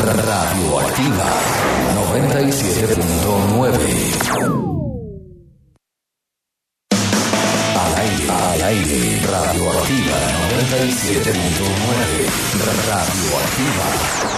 Radioactiva 97.9. Al aire, Radioactiva 97.9. Radioactiva.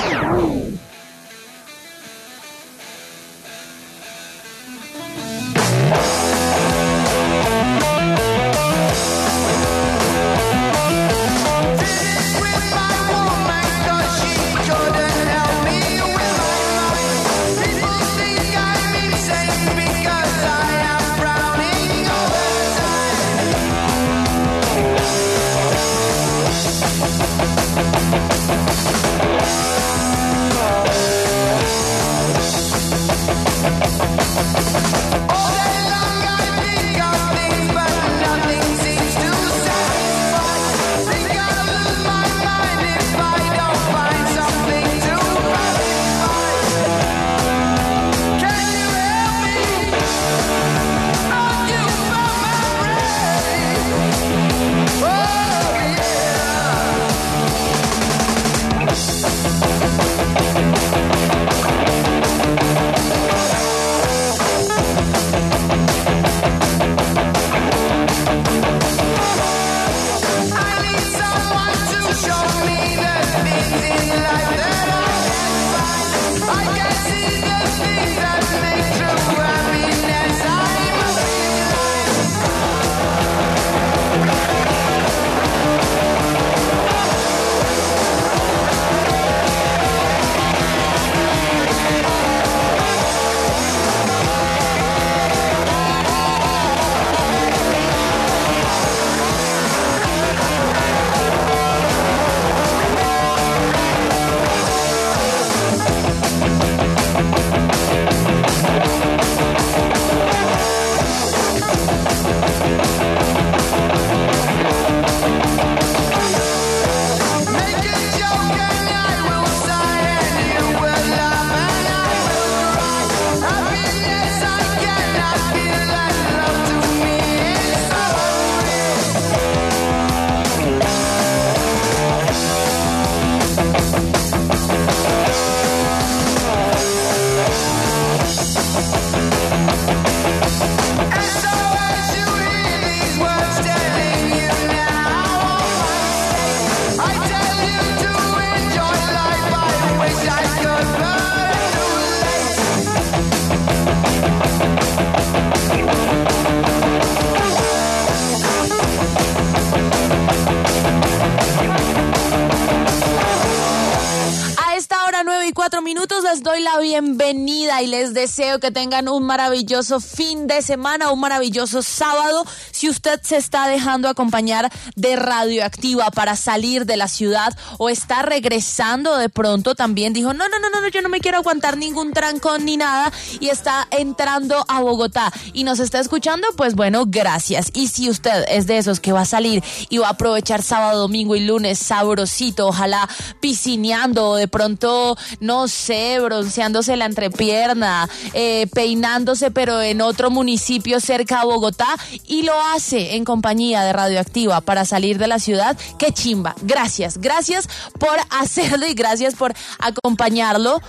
Les doy la bienvenida y les deseo que tengan un maravilloso fin de semana, un maravilloso sábado. Si usted se está dejando acompañar de Radioactiva para salir de la ciudad o está regresando de pronto, también dijo, no, yo no me quiero aguantar ningún trancón ni nada y está entrando a Bogotá y nos está escuchando, pues bueno, gracias. Y si usted es de esos que va a salir y va a aprovechar sábado, domingo y lunes sabrosito, ojalá piscineando o de pronto, no sé, bronceándose la entrepierna, peinándose pero en otro municipio cerca a Bogotá y lo hace en compañía de Radioactiva para salir de la ciudad, qué chimba. Gracias por hacerlo y gracias por acompañarlo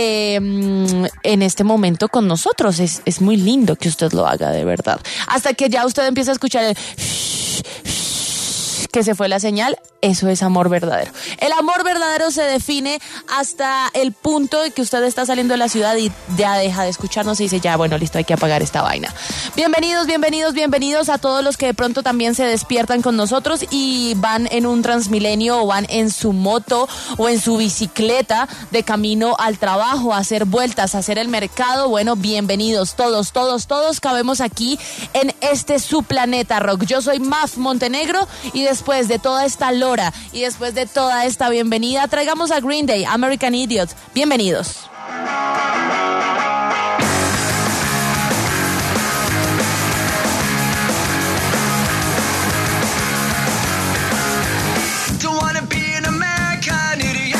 en este momento con nosotros. Es muy lindo que usted lo haga, de verdad. Hasta que ya usted empieza a escuchar el que se fue la señal, eso es amor verdadero. El amor verdadero se define hasta el punto de que usted está saliendo de la ciudad y ya deja de escucharnos y dice, ya, bueno, listo, hay que apagar esta vaina. Bienvenidos a todos los que de pronto también se despiertan con nosotros y van en un Transmilenio o van en su moto o en su bicicleta de camino al trabajo, a hacer vueltas, a hacer el mercado. Bueno, bienvenidos todos cabemos aquí en este su planeta rock. Yo soy Maf Montenegro y después de toda esta lora y después de toda esta bienvenida, traigamos a Green Day, American Idiot. Bienvenidos. Don't wanna be an American idiot.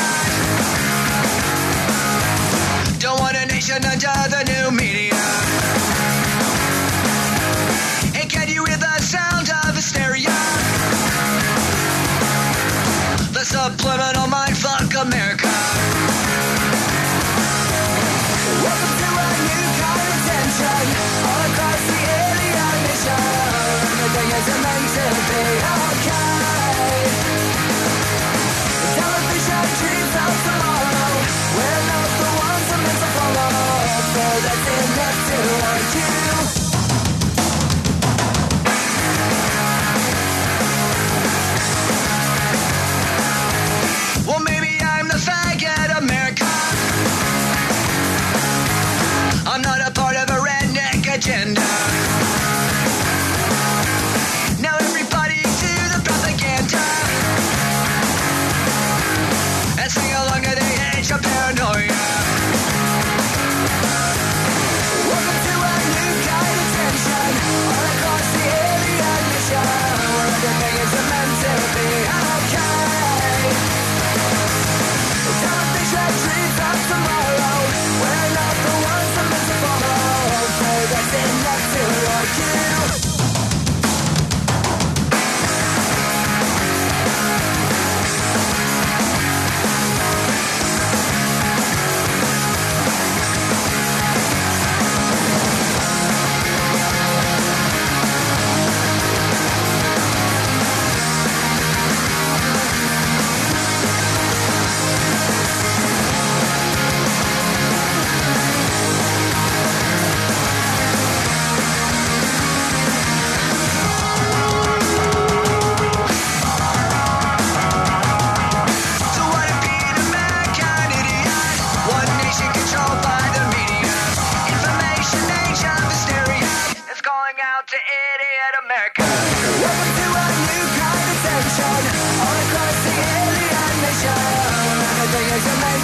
Don't want a nation under the new media. And can you hear the sound of hysteria? The subliminal mindfuck America.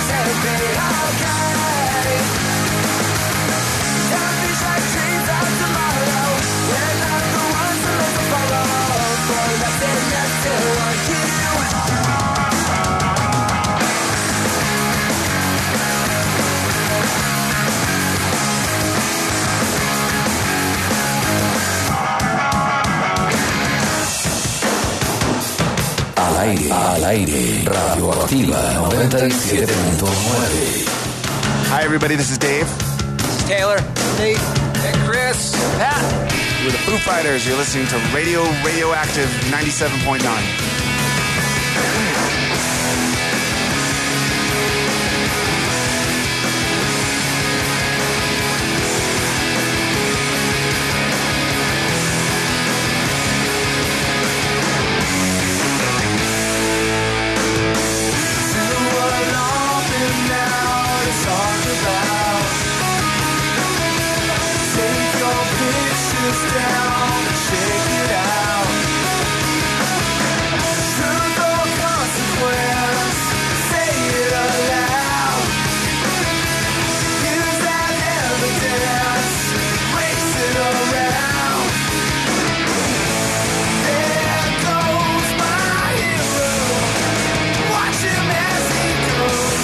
said be okay. Time feels like dreams of tomorrow. We're not the ones who let them follow. For nothing left to want you. Al aire, Radioactiva 97.9. Hi, everybody. This is Dave. This is Taylor. Nate. And Chris. Pat. We're the Foo Fighters. You're listening to Radioactive 97.9. Down, shake it out. Truth or consequence, say it aloud. Use that evidence, race it around. There goes my hero. Watch him as he goes.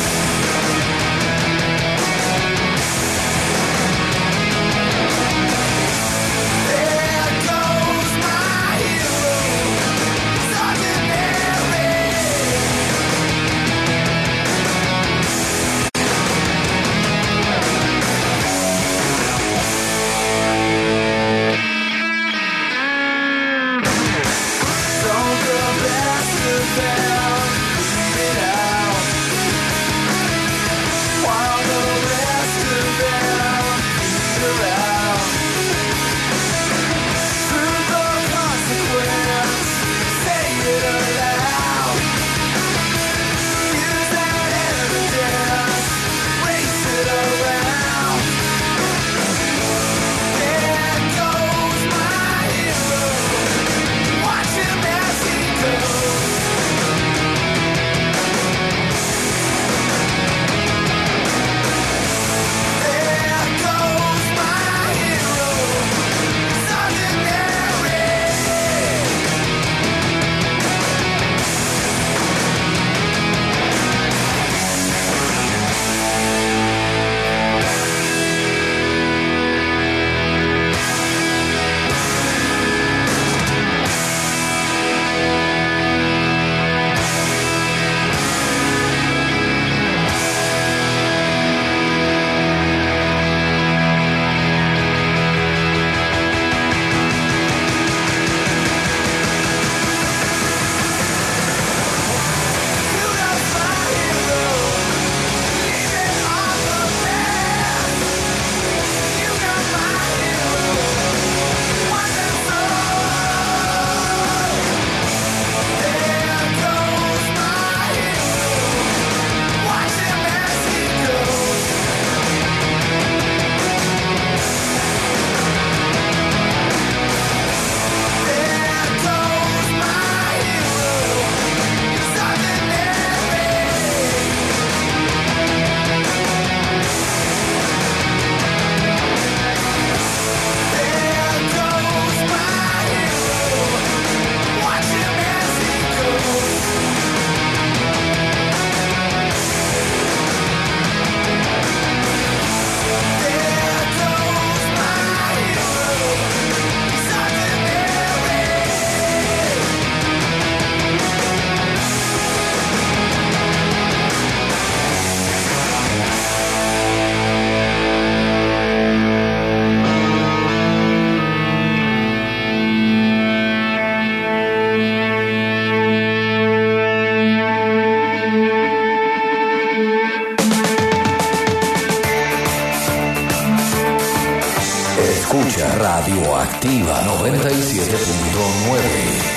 Radioactiva 97.9.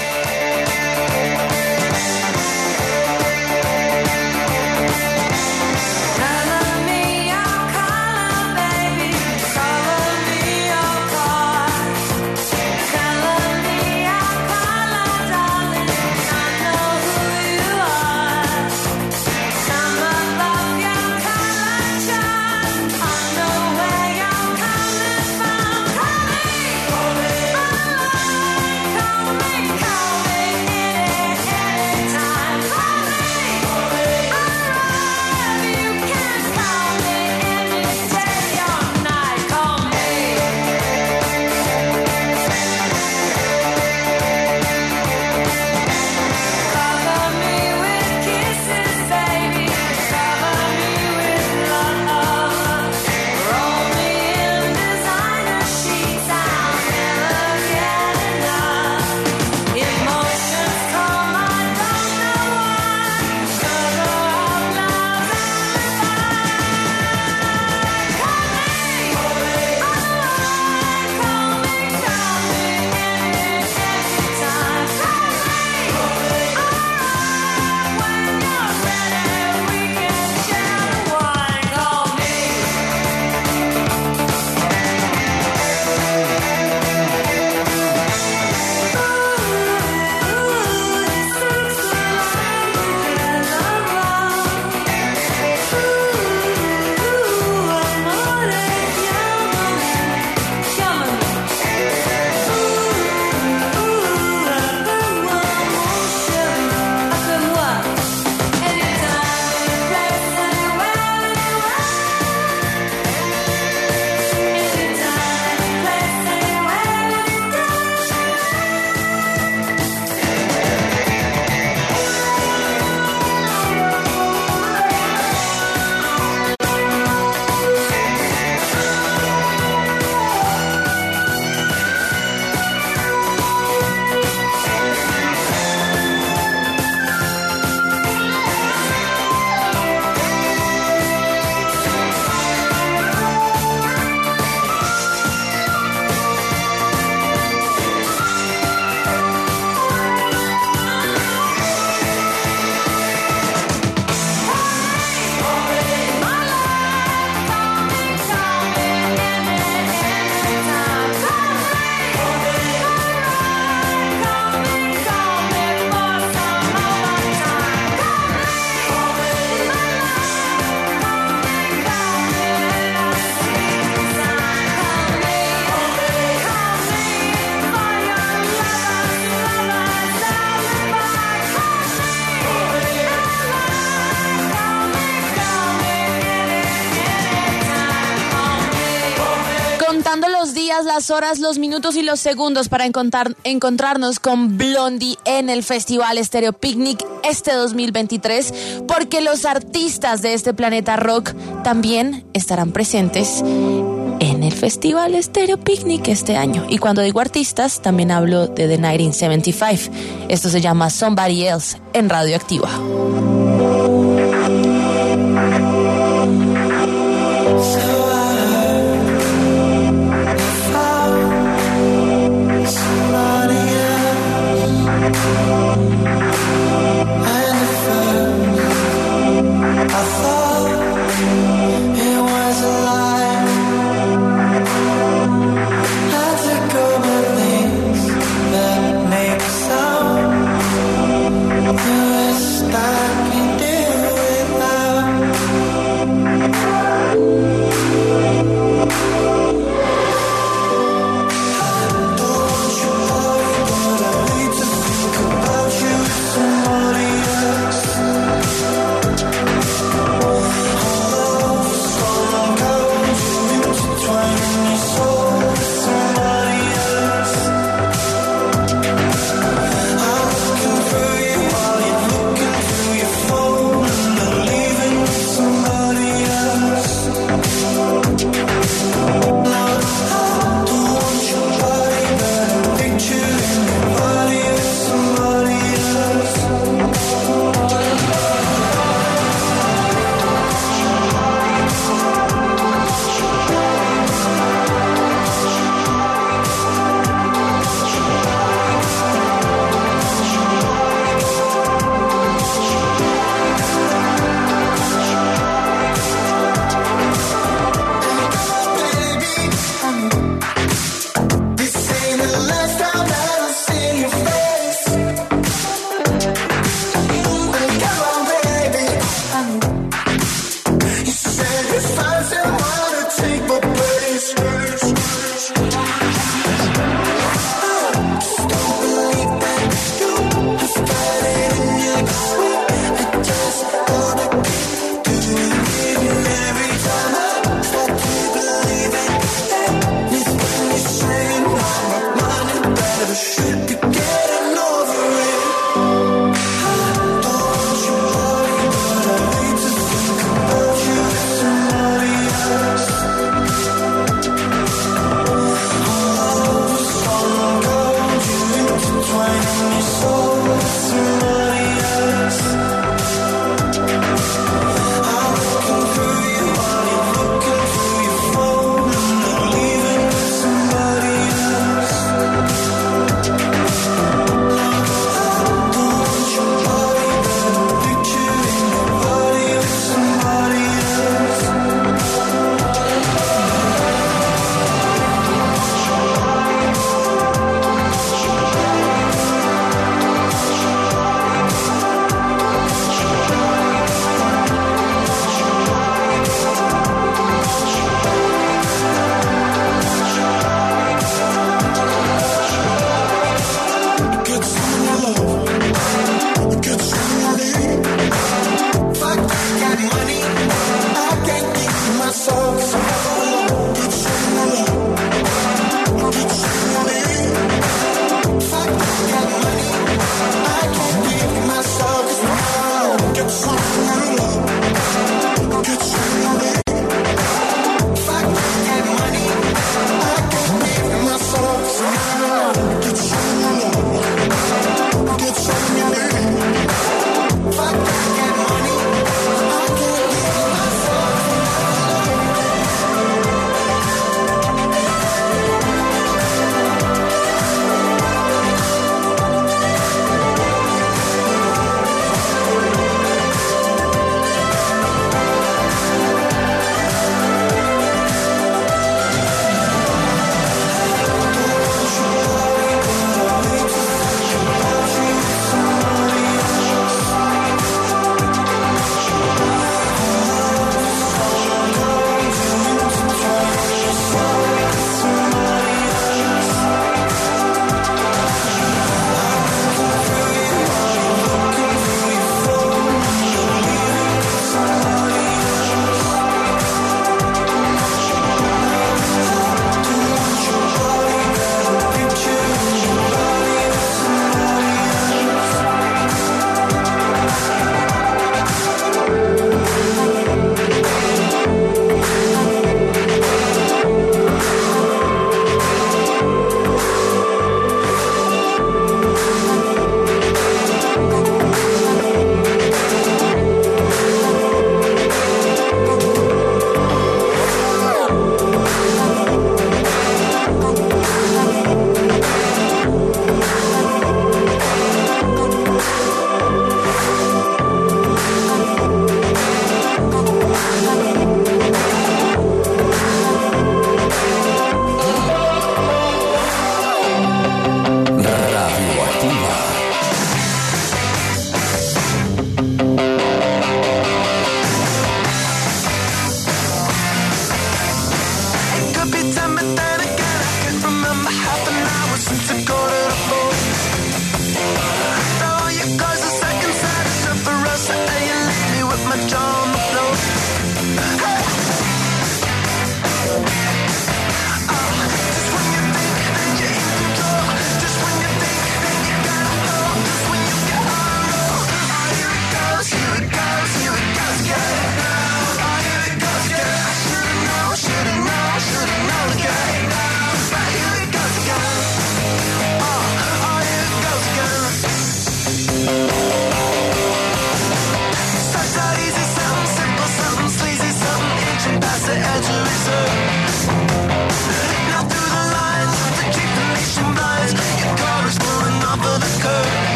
Yeah. días, las horas, los minutos y los segundos para encontrarnos con Blondie en el Festival Estéreo Picnic este 2023, porque los artistas de este planeta rock también estarán presentes en el Festival Estéreo Picnic este año. Y cuando digo artistas, también hablo de The 1975. Esto se llama Somebody Else en Radioactiva.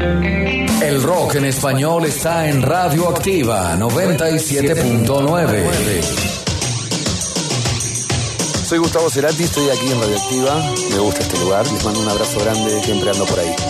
El rock en español está en Radioactiva 97.9. Soy Gustavo Cerati, estoy aquí en Radioactiva. Me gusta este lugar. Les mando un abrazo grande, siempre ando por ahí.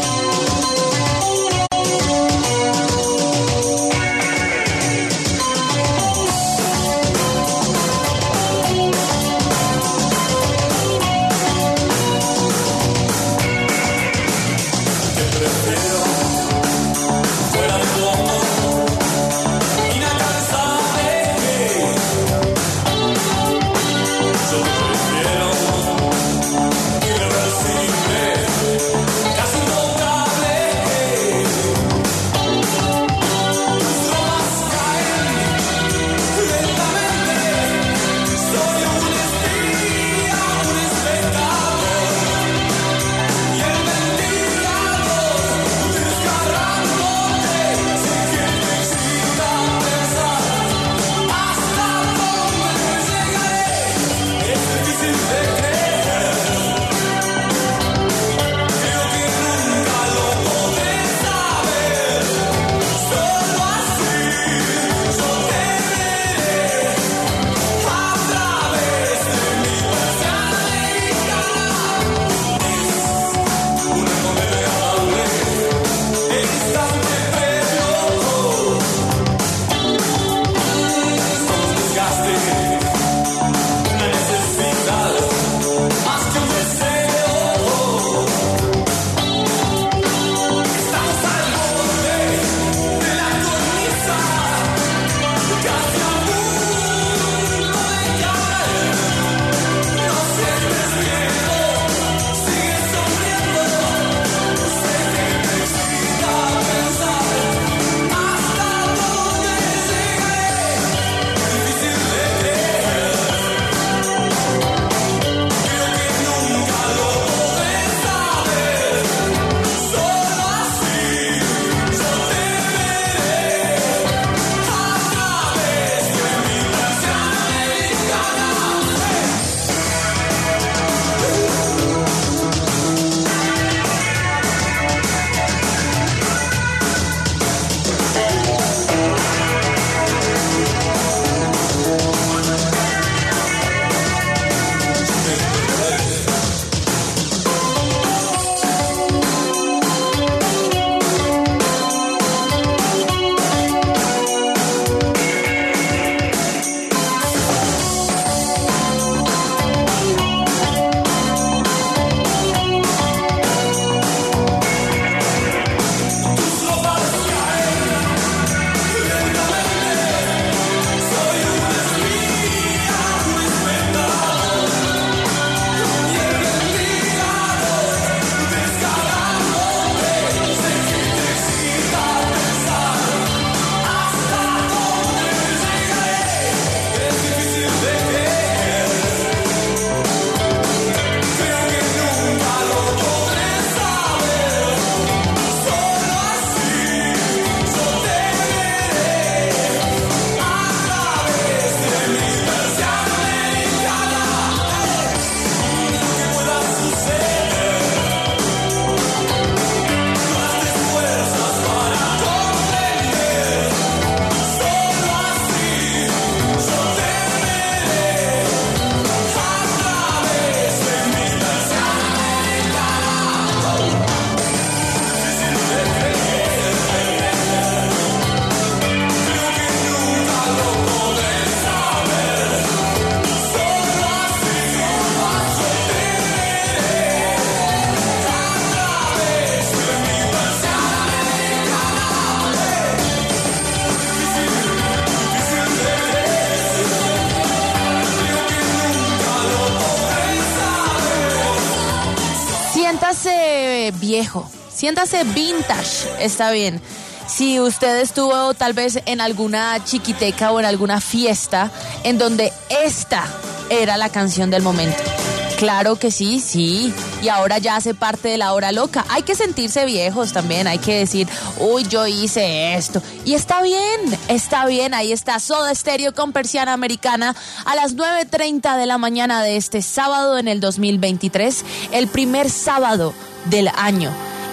Siéntase viejo, siéntase vintage, está bien. Si usted estuvo tal vez en alguna chiquiteca o en alguna fiesta en donde esta era la canción del momento. Claro que sí, sí. Y ahora ya hace parte de la hora loca. Hay que sentirse viejos también. Hay que decir, uy, yo hice esto. Y está bien, está bien. Ahí está Soda Stereo con Persiana Americana a las 9:30 de la mañana de este sábado en el 2023. El primer sábado del año.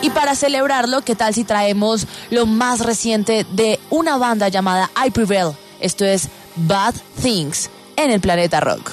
Y para celebrarlo, ¿qué tal si traemos lo más reciente de una banda llamada I Prevail? Esto es Bad Things en el Planeta Rock.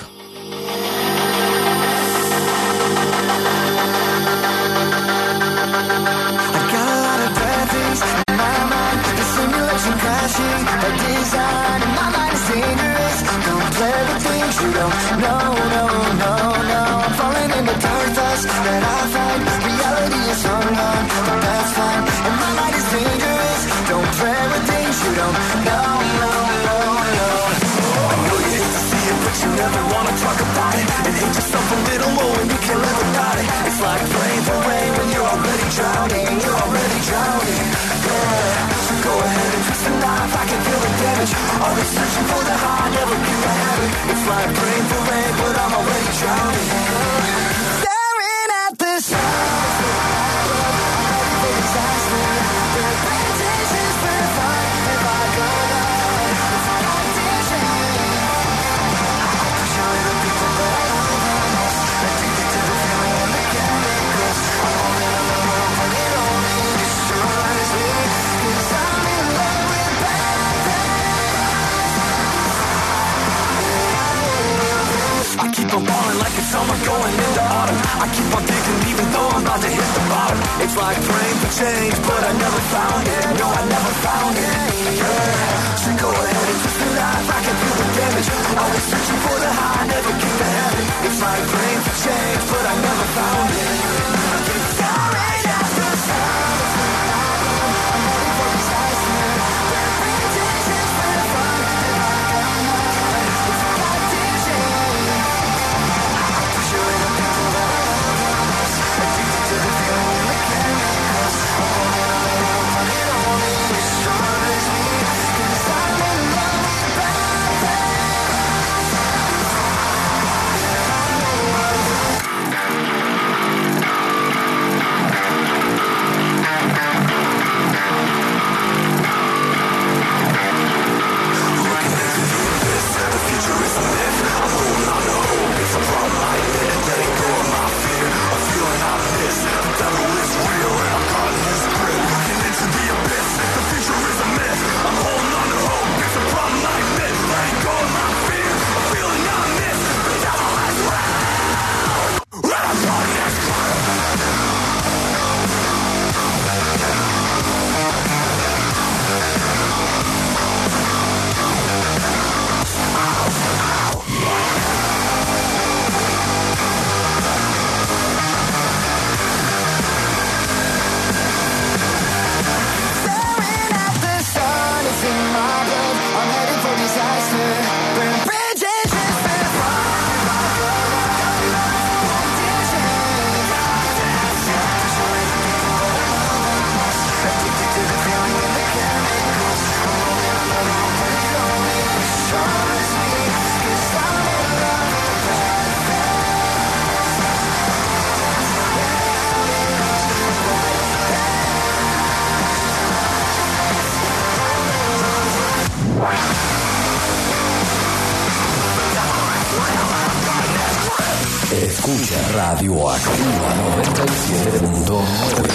Crashing by design, and my mind is dangerous. Don't play with things you don't know, no, no, no. I'm falling into dark thoughts that I find. Reality is hung on, but that's fine. And my mind is dangerous. Don't play with things you don't know, no, no, no. I know you hate to see it, but you never wanna talk about it. And hate yourself a little more when you can't live without it. It's like praying for rain when you're already drowning. You're already drowning, yeah. So go ahead and twist the knife, I can feel the damage. Always searching for the high, never keep the habit. It's like praying for rain, but I'm already drowning. Staring at the sun, I'm ready for disaster. The reputation's verified, if I go down, it's a competition. I push out the people that I love, addicted to the feeling and the chemicals. I'm holding on the world, but it only destroys me. 'Cause I'm in love with bad things. I keep on falling like it's summer going into autumn. I keep on digging even though I'm about to hit the bottom. It's like praying for change, but I never found it. No, I never found it. Yeah. So go ahead and twist the knife, I can feel the damage. Always searching for the high, never keep the habit. It's like praying for change, but I never found it. Staring at the sun, I'm ready for disaster. The reputation's verified, if I go down, it's a competition. I push away the people that I love, addicted to the feeling and the chemicals. I'm holding on the road, but it only destroys me. 'Cause I'm in love with bad things. Staring at the sun, it's in my blood. I'm headed for disaster. Burn bridges, just verified. If I go down, competition. Addicted to the feeling and the chemicals. I'm holding on the road, but it only destroys me. 'Cause I'm in love with bad Escucha Radio Activa 97.9.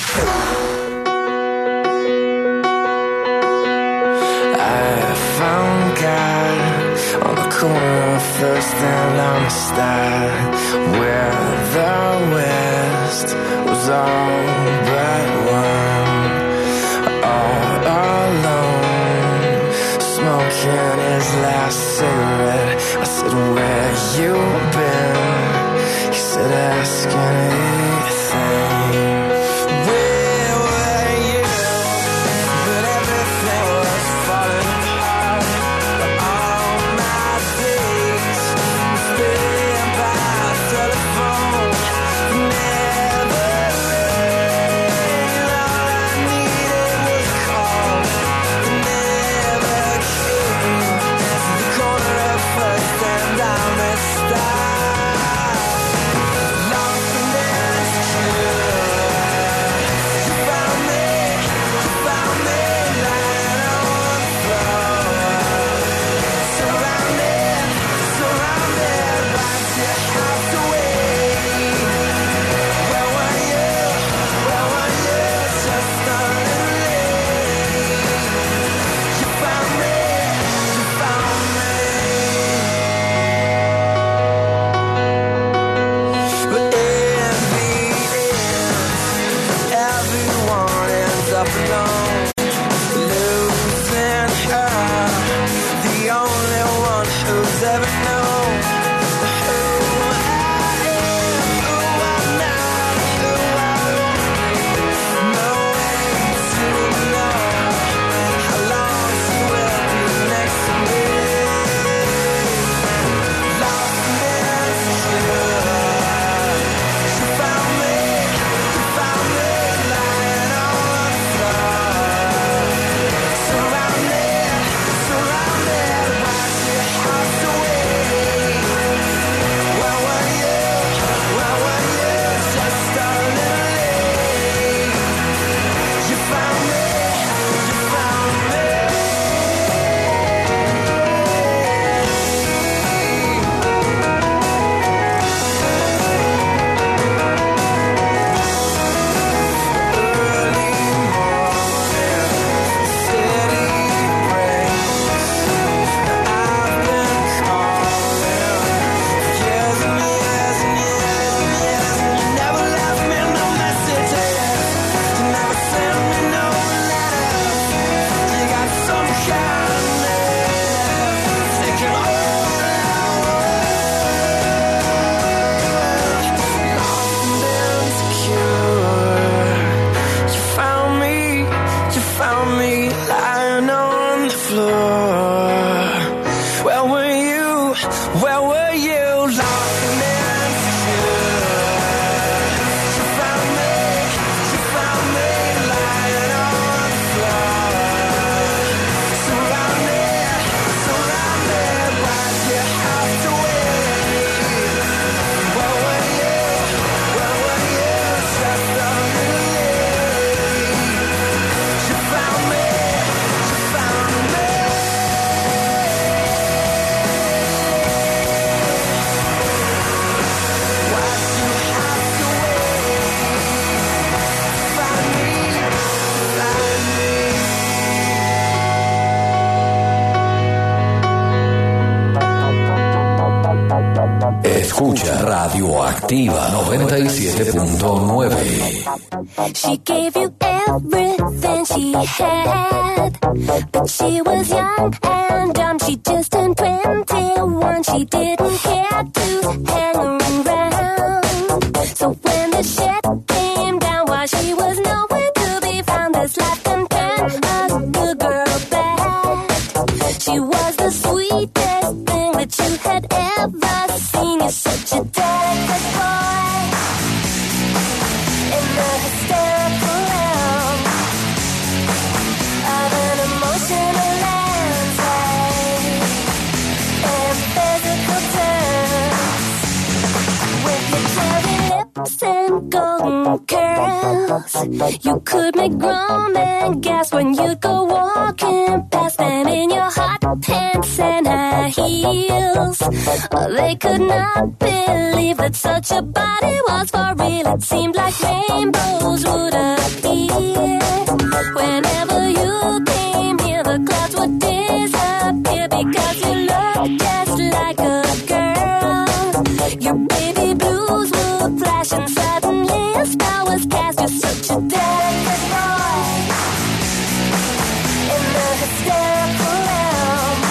I found God on the corner of First and Amistad, where the West was all but one. All alone, smoking his last cigarette. I said, where you been? He said, ask anything. Where were you? But everything was falling apart. All my days spent by telephone. Never rained. All I needed was a call. It never came. The corner of First and Amistad. Lost in this found me lying on the floor. Where were you? Where were you? Lost and insecure. She found me lying on the floor. Surrounded, why'd you have to wait? Where were you? Trapped under the lake. She found me. Why'd you have to wait? Find me. Escucha Radioactiva 97.9. She gave you everything she had, but she was young and dumb. She just turned 21. She didn't care to hang around. So when the shit came down, while she was nowhere to be found, this life can turn a good girl bad. She was the sweetest thing that you had ever seen. You're such a delicate boy in the hysterical realm of an emotional landscape and physical terms. With your cherry lips and golden curls, you could make grown men gasp when you go walking past them in your hot pants and high heels. They could not believe that such a body was for real. It seemed like rainbows would appear whenever you came near. The clouds would disappear because you looked just like a girl. Your baby blues would flash and suddenly a spell was cast. You're such a delicate boy in the hysterical realm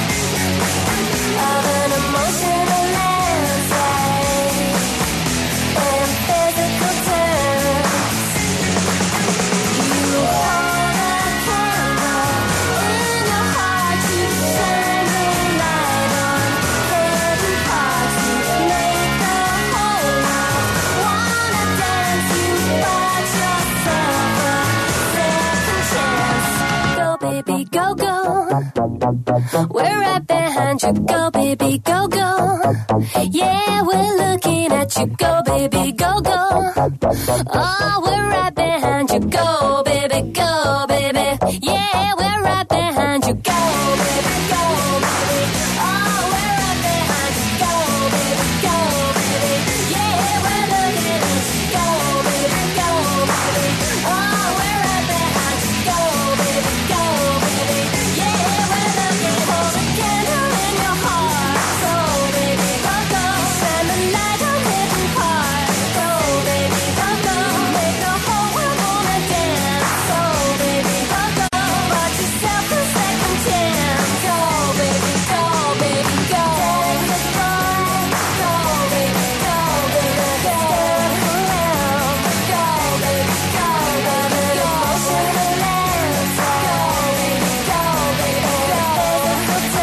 of an emotional landscape and physical terms. You hold a candle in your heart to shine the light on hidden parts. You make the whole world wanna dance. You bought yourself a second chance. Go, baby, go, go. We're right behind you. Go, baby, go, go. Yeah, we're looking at you. Go, baby, go, go. Oh, we're right behind you. Go, baby, go, baby. Yeah, we're right behind you. Go, baby, go, baby. Oh, we're right behind you. Go, baby, go, baby. Yeah, we're looking at you. Go, baby, go, baby. Oh, we're right behind you. Go, baby, go, baby. Yeah, we're looking. Hold a candle in your heart. Go, baby, go, go. Shine the light on hidden parts. Go, baby, go, go. Make the whole world wanna dance. Go, baby, go, go. Bought yourself a second chance. Go, baby, go, baby, go. Delicate boy. Go, baby, go, baby, go. Around. Go, baby, go, baby, go. Emotional landscape. Go, baby, go, baby, go. Physical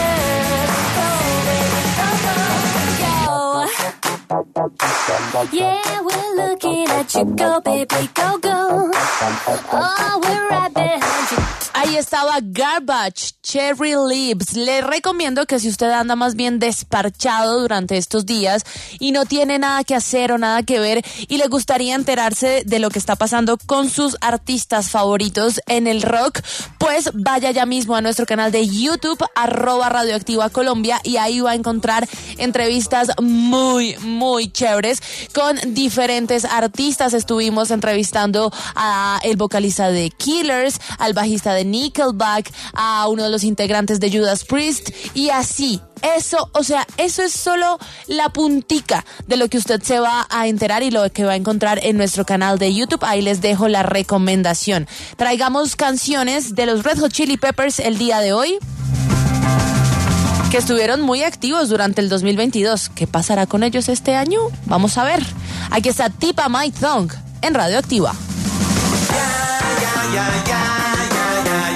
terms. Go, baby, go, go. Yeah, we're looking at you. Go, baby, go, go. Oh, we're right behind you. Ahí estaba Garbage, Cherry Lips. Le recomiendo que si usted anda más bien desparchado durante estos días y no tiene nada que hacer o nada que ver y le gustaría enterarse de lo que está pasando con sus artistas favoritos en el rock, pues vaya ya mismo a nuestro canal de YouTube, @Radioactiva Colombia, y ahí va a encontrar entrevistas muy, muy chéveres con diferentes artistas. Estuvimos entrevistando a el vocalista de Killers, al bajista de Nickelback, a uno de los integrantes de Judas Priest, y así. Eso, o sea, eso es solo la puntica de lo que usted se va a enterar y lo que va a encontrar en nuestro canal de YouTube. Ahí les dejo la recomendación. Traigamos canciones de los Red Hot Chili Peppers el día de hoy, que estuvieron muy activos durante el 2022. ¿Qué pasará con ellos este año? Vamos a ver. Aquí está Tip of My Tongue en Radioactiva. Yeah, yeah, yeah, yeah, yeah, yeah.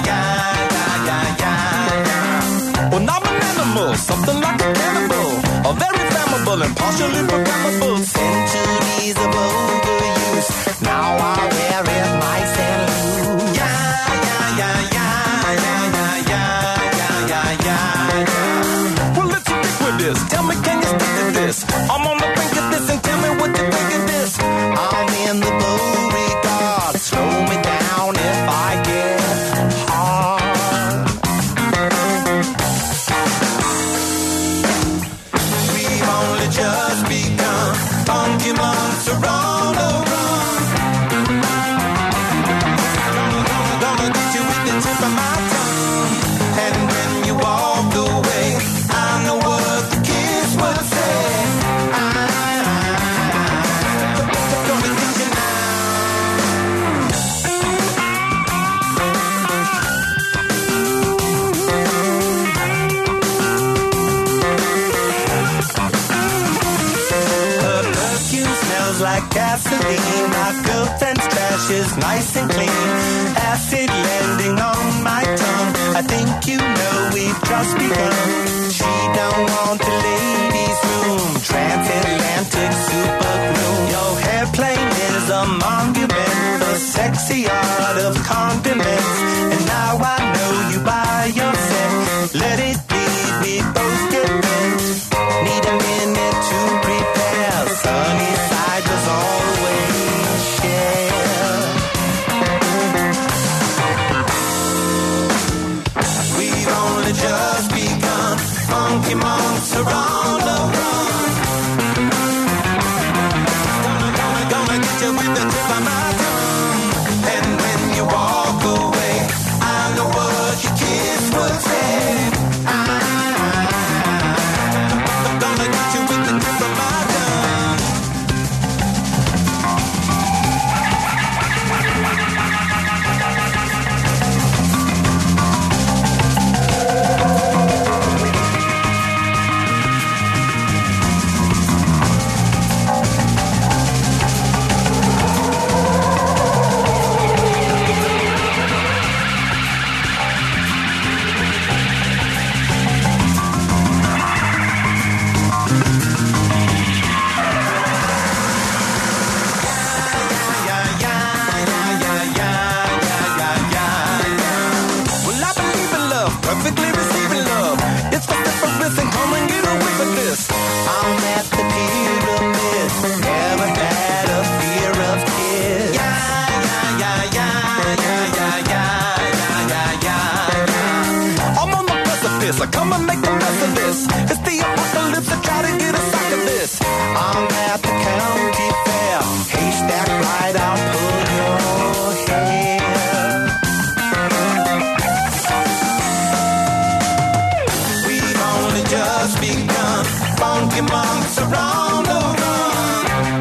Well, I'm an animal, something like a cannibal, a very flammable and partially programmable. Centuries of overuse, now I wear it nice and loose. Yeah, yeah, yeah, yeah, yeah, yeah, yeah, yeah, yeah, yeah. Well, let's stick with this. Tell me, can you stick to this? I'm on the brink of this, and tell me what you think of this. I'm in the Beauregard. Slow me down if I get hard. We've only just begun. Funky monks are on the run. Gonna get you with the tip of my tongue. And when you walk away, I know what the kids would say. Gonna get you now. Her perfume smells like gasoline. My girlfriend's trash is nice and clean. Acid landing on my tongue. I think you know we've just begun. She don't want the ladies' room. Transatlantic super glue. Your airplane is a monument. The sexy art of condiments. And now I know you by yourself. Let it be, we both get bent. Need a minute to prepare. Sunny side was always shared. We've only just begun. Funky monks are on the run. Gonna get you with the tip of my tongue. And when you walk away, I know what your kids would say. Gonna get you with the tip of my tongue. Well, I believe in love, perfectly receiving love. It's the difference and come and get away with this. I'm at the pyramid, never had a fear of kids. Yeah, yeah, yeah, yeah, yeah, yeah, yeah, yeah, yeah, yeah. I'm on the precipice, I come and make a mess of this. It's the apocalypse, I try to get a sack of this. I'm at the county fair, haystack right, I'll pull your hair. We've only just begun. Funky monks are on the run.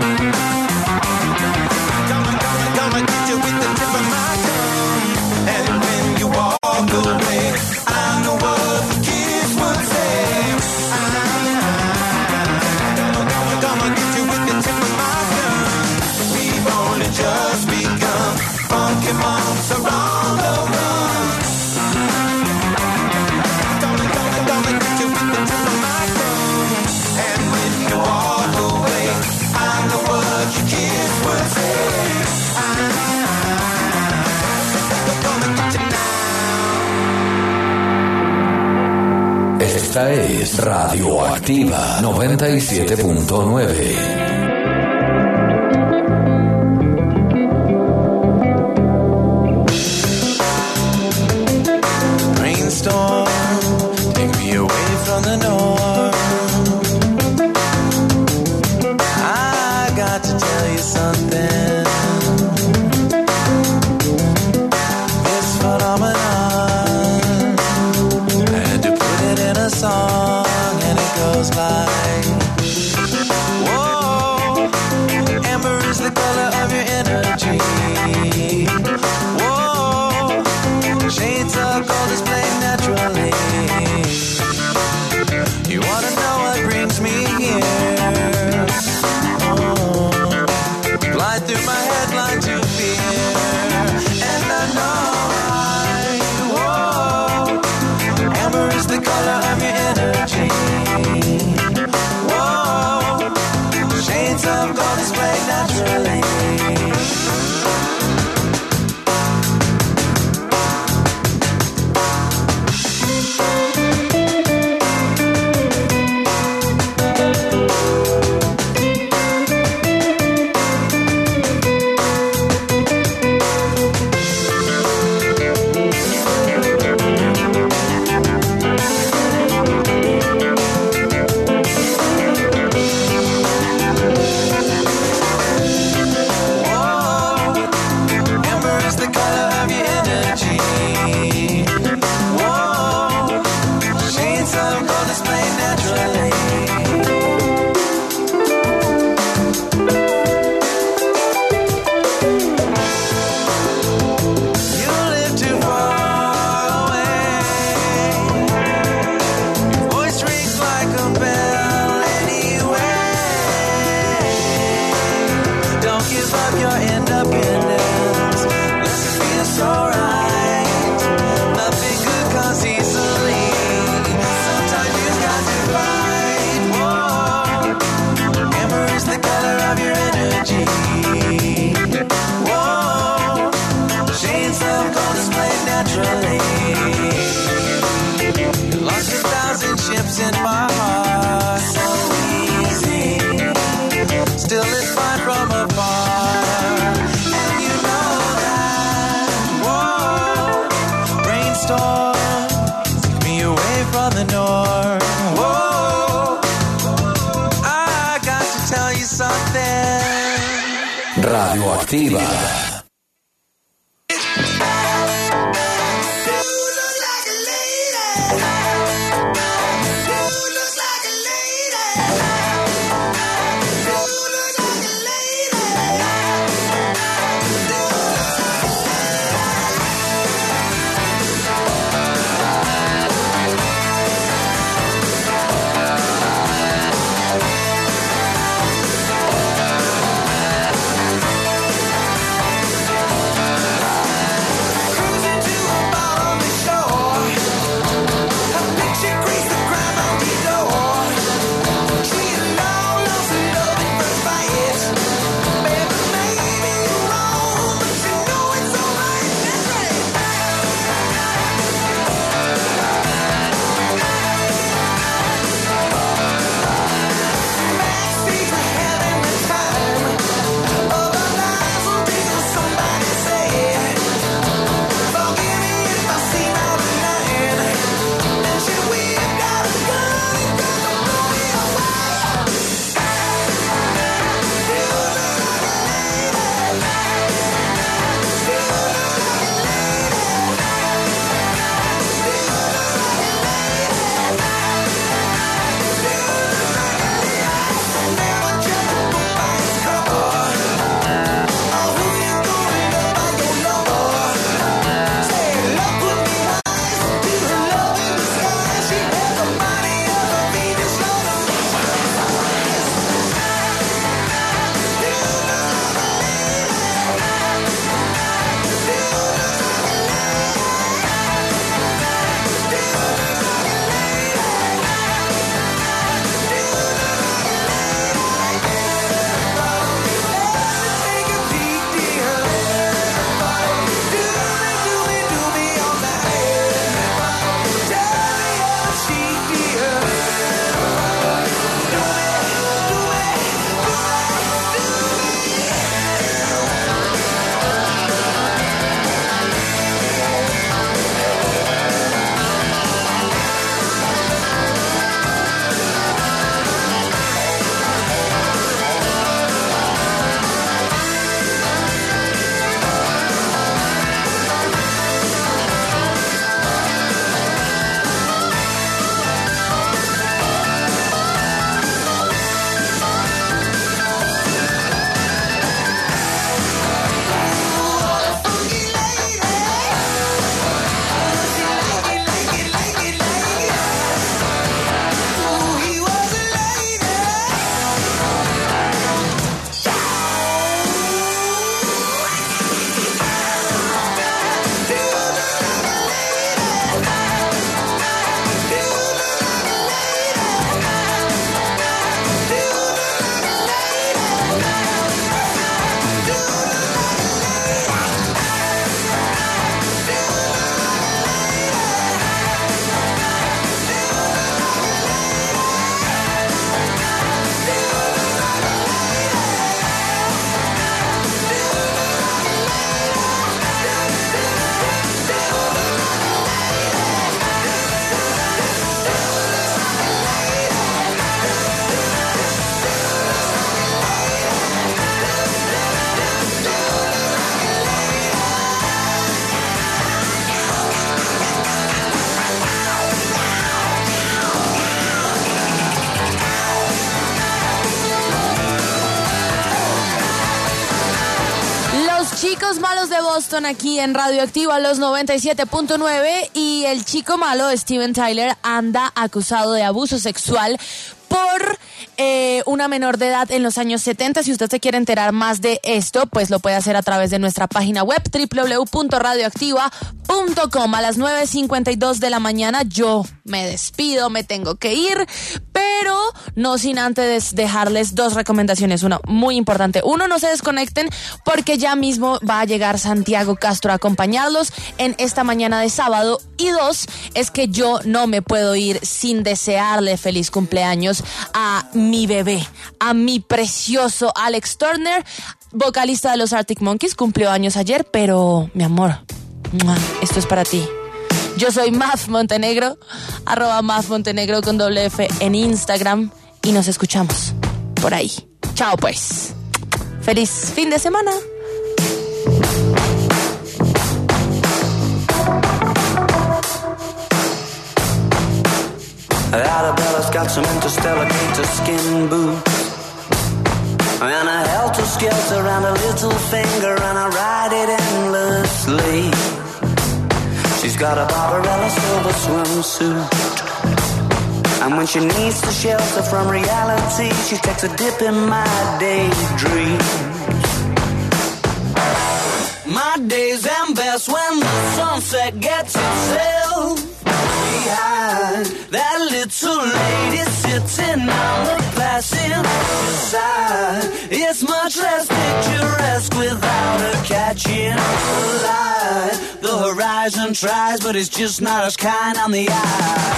Gonna get you with the tip of my tongue. And when you walk away, I know what the kids would say. Gonna get you with the tip of my tongue. We've only just begun. Funky monks are on the run. Gonna get you with the tip of my tongue. And when you walk away, I know what your kids would say. Gonna get you now. Esta es Radioactiva 97.9. Brainstorm, take me away from the norm. I got to tell you something. This phenomenon, I had to put it in a song, and it goes like, whoa, amber is the color of your energy. Whoa, shades of gold displayed naturally. You wanna know what brings me here? Oh, fly through my headline to fear, and I know whoa, amber is the color color of your energy. Whoa, shades of gold displayed naturally. In my heart, so easy. Still, it's fine from afar, and you know that. Whoa, brainstorm, take me away from the north. Whoa, I got to tell you something. Radioactiva. Boston aquí en Radioactiva los 97.9 y el chico malo Steven Tyler anda acusado de abuso sexual por una menor de edad en los años 70. Si usted se quiere enterar más de esto, pues lo puede hacer a través de nuestra página web www.radioactiva.com. A las 9:52 de la mañana yo me despido, me tengo que ir, pero no sin antes dejarles dos recomendaciones. Una muy importante. Uno, no se desconecten porque ya mismo va a llegar Santiago Castro a acompañarlos en esta mañana de sábado. Y dos, es que yo no me puedo ir sin desearle feliz cumpleaños a mi bebé, a mi precioso Alex Turner, vocalista de los Arctic Monkeys. Cumplió años ayer, pero mi amor, esto es para ti. Yo soy Maf Montenegro, @MafMontenegro con doble F en Instagram, y nos escuchamos por ahí. Chao pues. Feliz fin de semana. Arabella's got some interstellar gator skin boots and a helter-skelter and a little finger, and I ride it endlessly. She's got a Barbarella silver swimsuit, and when she needs to shelter from reality, she takes a dip in my daydreams. My days end best when the sunset gets itself behind that little lady sitting on the passenger side. It's much less picturesque without her catching the light. The horizon tries, but it's just not as kind on the eye.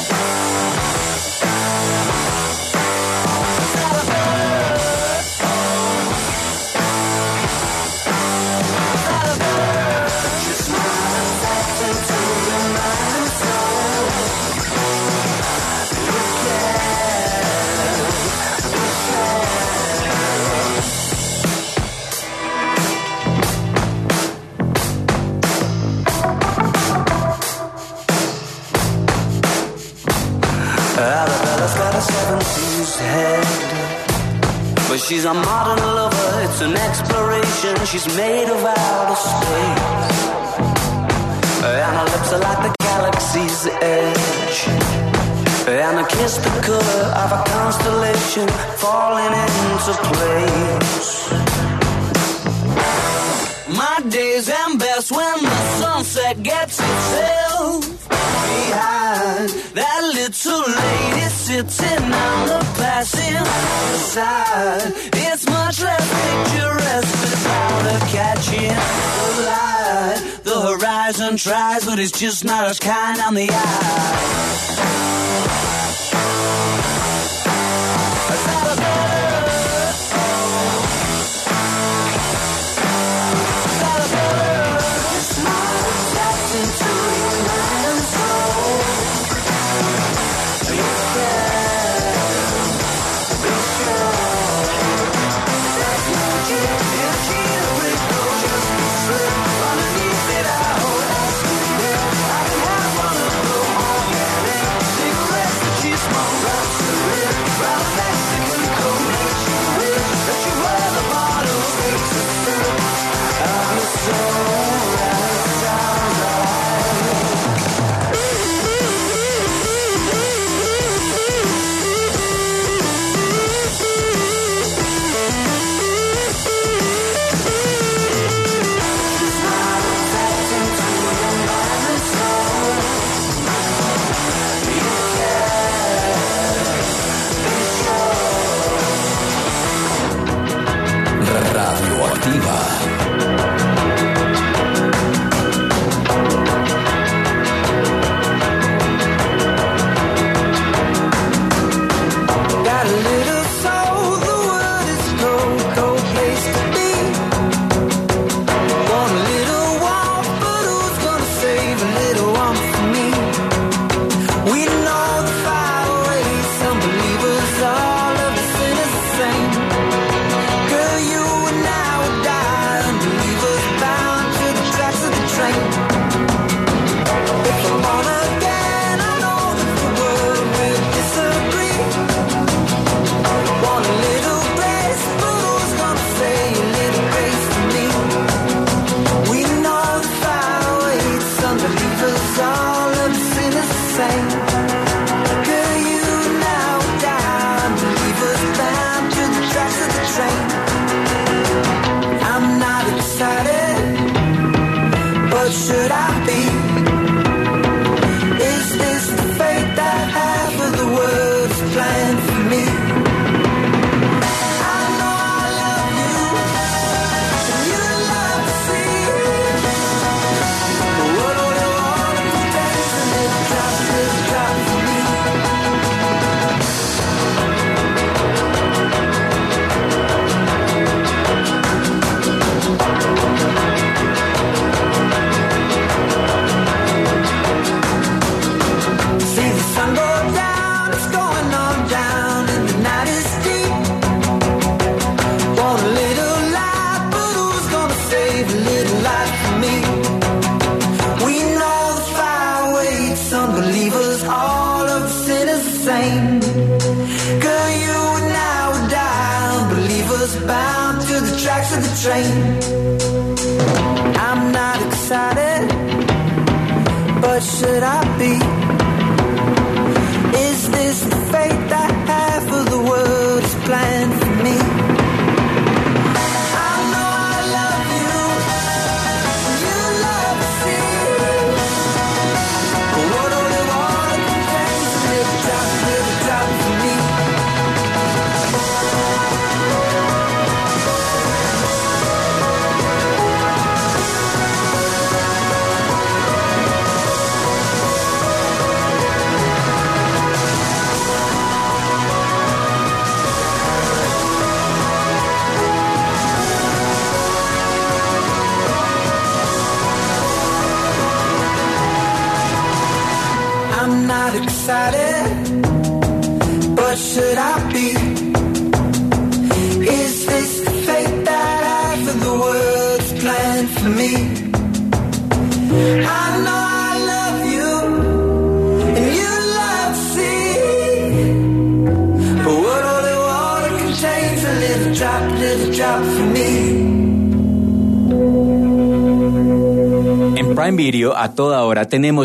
Arabella's got a 70s head, but she's a modern lover, it's an exploration. She's made of outer space, and her lips are like the galaxy's edge, and her kiss the color of a constellation falling into place. My days end best when the sunset gets itself behind that little lady sitting on the passenger side. It's much less picturesque without her catching the light. The horizon tries, but it's just not as kind on the eye. We But should I be? Is this the fate that half of the world's planned for me? I know I love you, and you love to see. But what do they want to taste and it drop for me? See the sun go down, it's going on down, and the night is deep. Want a little light, but who's gonna save a little light for me? We know the fire waits unbelievers, all of the sinners the same. Girl, you and I would die, unbelievers bound to the tracks of the train. I'm not excited, but should I be? Is this the fate that half of the world is planned for me? I know I love you, and you love to see. But what do they want to contain? So little drop for me. I'm not excited, but should I be? Is this the fate that half of the world's planned for me? I know I love you, and you love to see. But what all they want to contain is a little drop for me. En Prime Video, a toda hora tenemos